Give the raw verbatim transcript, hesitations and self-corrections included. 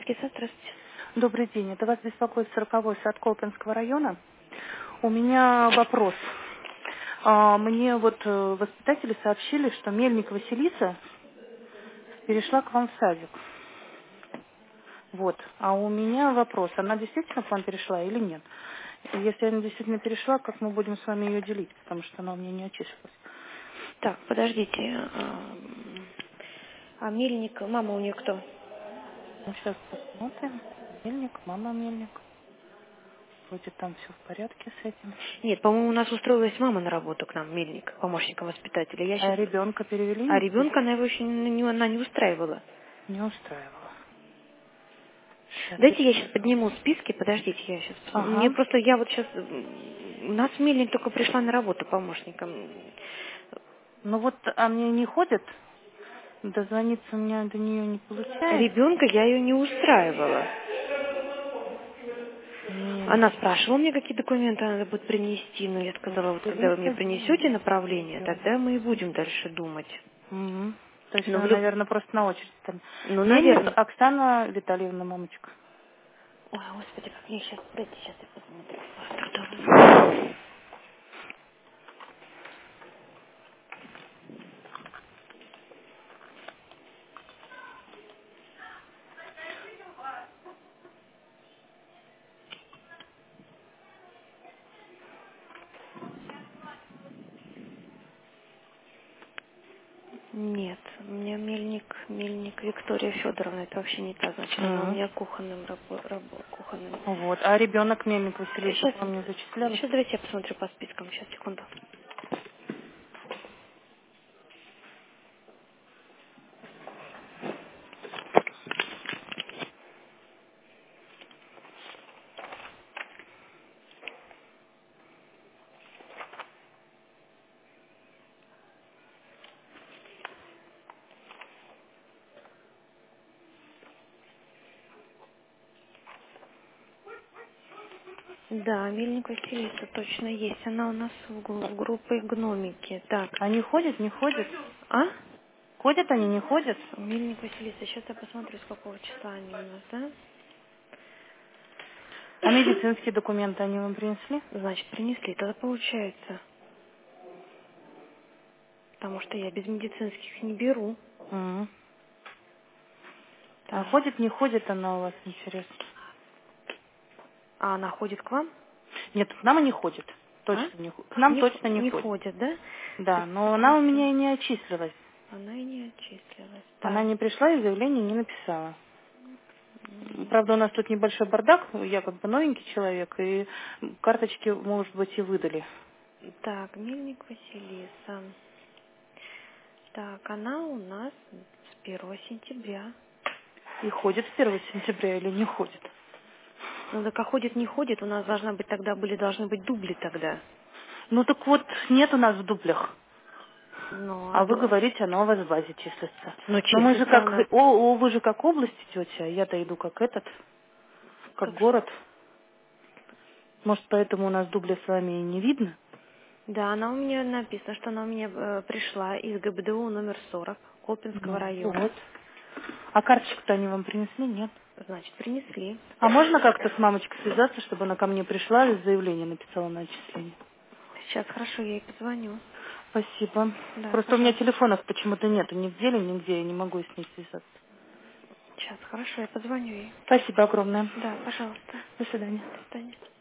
Детский сад, здравствуйте. Добрый день. Это вас беспокоит сороковой сад Колпинского района. У меня вопрос. А, Мне вот э, воспитатели сообщили, что Мельник Василиса перешла к вам в садик. Вот. А у меня вопрос. Она действительно к вам перешла или нет? И если она действительно перешла, как мы будем с вами ее делить? Потому что она у меня не очистилась. Так, подождите. А а Мельник, мама у нее кто? Ну, сейчас посмотрим. Мельник, мама Мельник. Вроде там все в порядке с этим. Нет, по-моему, у нас устроилась мама на работу к нам, Мельник, помощником воспитателя. Я А сейчас... ребенка перевели А не здесь? ребенка она его еще не, она не устраивала. Не устраивала. Сейчас Дайте я еще. сейчас подниму списки, подождите, я сейчас... Мне Ага. просто, я вот сейчас... У нас Мельник только пришла на работу помощником. Ну вот, а мне не ходит, дозвониться у меня до нее не получается. Ребенка я ее не устраивала. Мне Она спрашивала мне, какие документы надо будет принести, но я сказала, вот когда вы мне Василиса принесете Зиновьева. направление, тогда мы и будем дальше думать. Угу. То есть Ну, в она, люб... наверное, просто на очередь там. ну Мельник наверное. Оксана Витальевна, мамочка. Ой, господи, как мне сейчас... Дайте сейчас я посмотрю. Нет, у меня Мельник, Мельник Виктория Федоровна, это вообще не та, значит, она у Угу. меня кухонным рабо, рабо- кухонным. Вот. А ребенок Мельник Василиса Сейчас, к вам не зачислялась? сейчас давайте я посмотрю по спискам, сейчас, секунду. Да, Мельник Василиса точно есть, она у нас в гу- группе гномики. Так, Они ходят, не ходят? а? Ходят они, не ходят? Мельник Василиса, сейчас я посмотрю, с какого числа они у нас, да? А медицинские документы они вам принесли? Значит, принесли, тогда получается. Потому что я без медицинских не беру. Угу. А Так. ходит, не ходит она у вас, интересно? А она ходит к вам? Нет, к нам и не ходит. А? Точно не ходит. К нам Не, х- точно не не ходит. ходит, да? Да, но она у Пятнадцать. меня и не отчислилась. Она и не отчислилась. Она Так. не пришла и заявление не написала. М, Правда, у нас тут небольшой бардак, я как бы новенький человек, и карточки, может быть, и выдали. Так, Мельник Василиса. Так, она у нас с первого сентября. И ходит с первого сентября или не ходит. Ну, так а ходит, не ходит, у нас должна быть тогда, были должны быть дубли тогда. Ну так вот, нет у нас в дублях. Ну, а А вы до... говорите, оно у вас в базе числится. Ну, Но мы же числится как, у нас. о, о, вы же как область идете, а я-то иду как этот, как Как... ж- город. Может, поэтому у нас дубля с вами и не видно? Да, она у меня написано, что она у меня э, пришла из ГБДУ номер сорок Колпинского Ну района. вот. А карточку-то они вам принесли? Нет. Значит, принесли. А можно как-то с мамочкой связаться, чтобы она ко мне пришла и заявление написала на отчисление? Сейчас, хорошо, я ей позвоню. Спасибо. Да, Просто у меня пожалуйста. телефонов почему-то нету ни в деле, нигде, я не могу с ней связаться. Сейчас, хорошо, я позвоню ей. Спасибо огромное. Да, пожалуйста. До свидания. До свидания.